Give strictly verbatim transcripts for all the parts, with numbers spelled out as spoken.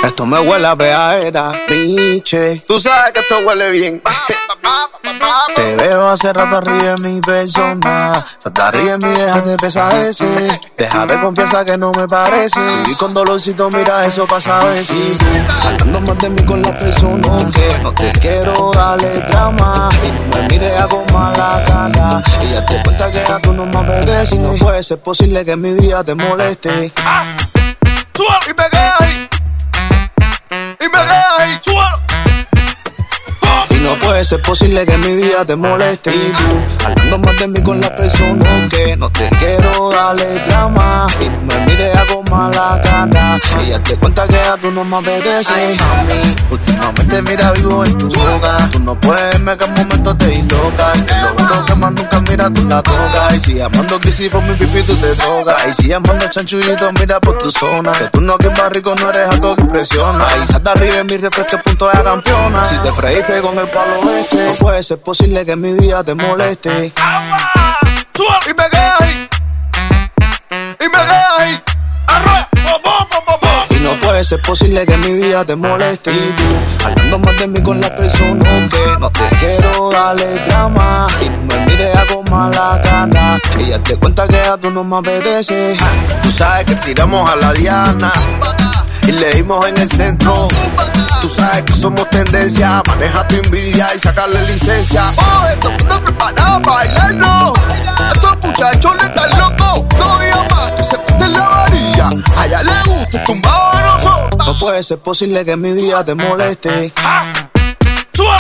Esto me huele a peadera, biche. Tú sabes que esto huele bien. Te veo hace rato arriba en mi persona. Salta arriba en mi, déjate pesadece. Déjate confianza que no me parece. Y con dolorcito, mira eso pasa a ver si tú hablando más de mí con las personas. Que no te quiero darle drama. Y no me mires hago mala cara. Y ya te cuenta que a tú no me apetece. No puede ser posible que en mi vida te moleste. Ah, y me quedé ahí. Y me quedé ahí. Suelo. Y no puede ser posible que en mi vida te moleste. Y tú hablando más de mí con las personas. Que no te quiero darle drama. Y no me mires hago mala cara. Y ya te cuenta que a tú no me apetece. Ay, mami, últimamente mira vivo en tu boca. Tú no puedes verme que en momentos te loca. Y lo juro que más nunca mira tú la tocas. Y si amando crisis por mi pipi tú te tocas. Y si amando chanchullito mira por tu zona. Que tú no que barrico no eres algo que impresiona. Y salta arriba en mi refresco punto de campeona. Si te freíste con el palo este, no puede ser posible que en mi vida te moleste. Y me quedé ahí. Y me quedé ahí. Arroyo. Y no puede ser posible que en mi vida te moleste. Y tú hablando más de mí con las personas. Que no te quiero darle drama. Y no me mires hago mala cara. Y ya te cuenta que a tú no me apetece. Tú sabes que tiramos a la diana y le dimos en el centro. Tú sabes que somos tendencia. Maneja tu envidia y sacarle licencia. Oh, esto no preparado para bailar, no. Estos muchachos le están locos. No digas más que se ponte en la varilla. A ella le gusta tumbado a nosotros. No puede ser posible que en mi vida te moleste. Ah, suave.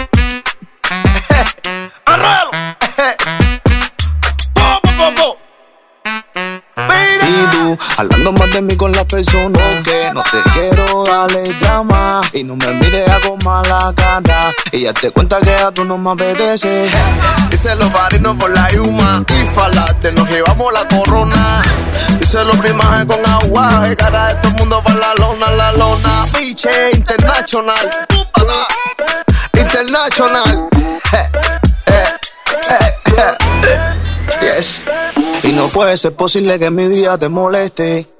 Arrelo. Po, po, po, po. Y tú hablando más de mí con las personas. Que no te quiero darle drama. Y no me mires hago mala cara. Y ya te cuenta que a tú no me apetece. Dice los marinos por la yuma y falate, nos llevamos la corona. Dice los primajes con aguaje, cara de todo el mundo para la lona, la lona. Biche internacional, internacional. Yes. Y no puede ser posible que en mi vida te moleste.